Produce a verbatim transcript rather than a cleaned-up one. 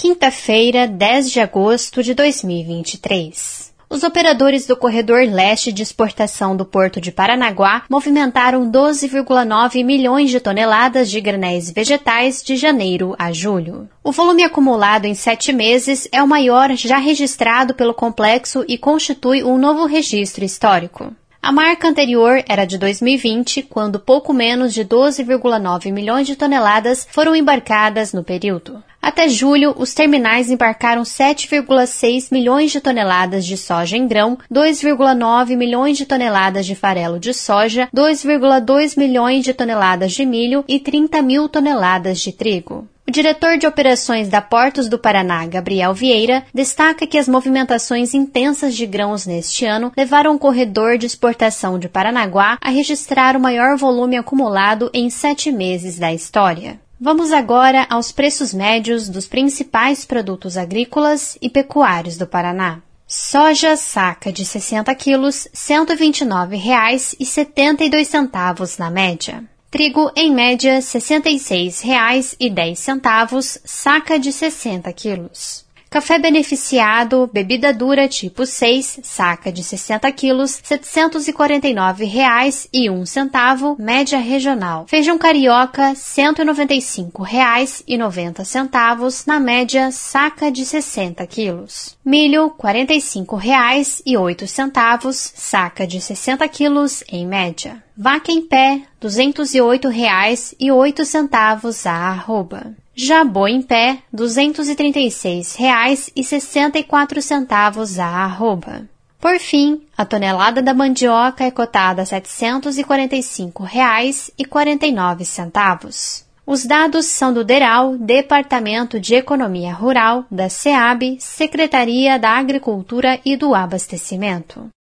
quinta-feira, dez de agosto de dois mil e vinte e três. Os operadores do corredor leste de exportação do Porto de Paranaguá movimentaram doze vírgula nove milhões de toneladas de granéis vegetais de janeiro a julho. O volume acumulado em sete meses é o maior já registrado pelo complexo e constitui um novo registro histórico. A marca anterior era de dois mil e vinte, quando pouco menos de doze vírgula nove milhões de toneladas foram embarcadas no período. Até julho, os terminais embarcaram sete vírgula seis milhões de toneladas de soja em grão, dois vírgula nove milhões de toneladas de farelo de soja, dois vírgula dois milhões de toneladas de milho e trinta mil toneladas de trigo. O diretor de operações da Portos do Paraná, Gabriel Vieira, destaca que as movimentações intensas de grãos neste ano levaram o corredor de exportação de Paranaguá a registrar o maior volume acumulado em sete meses da história. Vamos agora aos preços médios dos principais produtos agrícolas e pecuários do Paraná. Soja saca de sessenta quilos, cento e vinte e nove reais e setenta e dois centavos na média. Trigo, em média, sessenta e seis reais e dez centavos, saca de sessenta quilos. Café beneficiado, bebida dura tipo seis, saca de sessenta quilos, setecentos e quarenta e nove reais e um centavo, média regional. Feijão carioca, cento e noventa e cinco reais e noventa centavos, na média, saca de sessenta quilos. Milho, quarenta e cinco reais e oito centavos, saca de sessenta quilos, em média. Vaca em pé, duzentos e oito reais e oito centavos a arroba. Jabô em pé, duzentos e trinta e seis reais e sessenta e quatro centavos a arroba. Por fim, a tonelada da mandioca é cotada a setecentos e quarenta e cinco reais e quarenta e nove centavos. Os dados são do DERAL, Departamento de Economia Rural, da SEAB, Secretaria da Agricultura e do Abastecimento.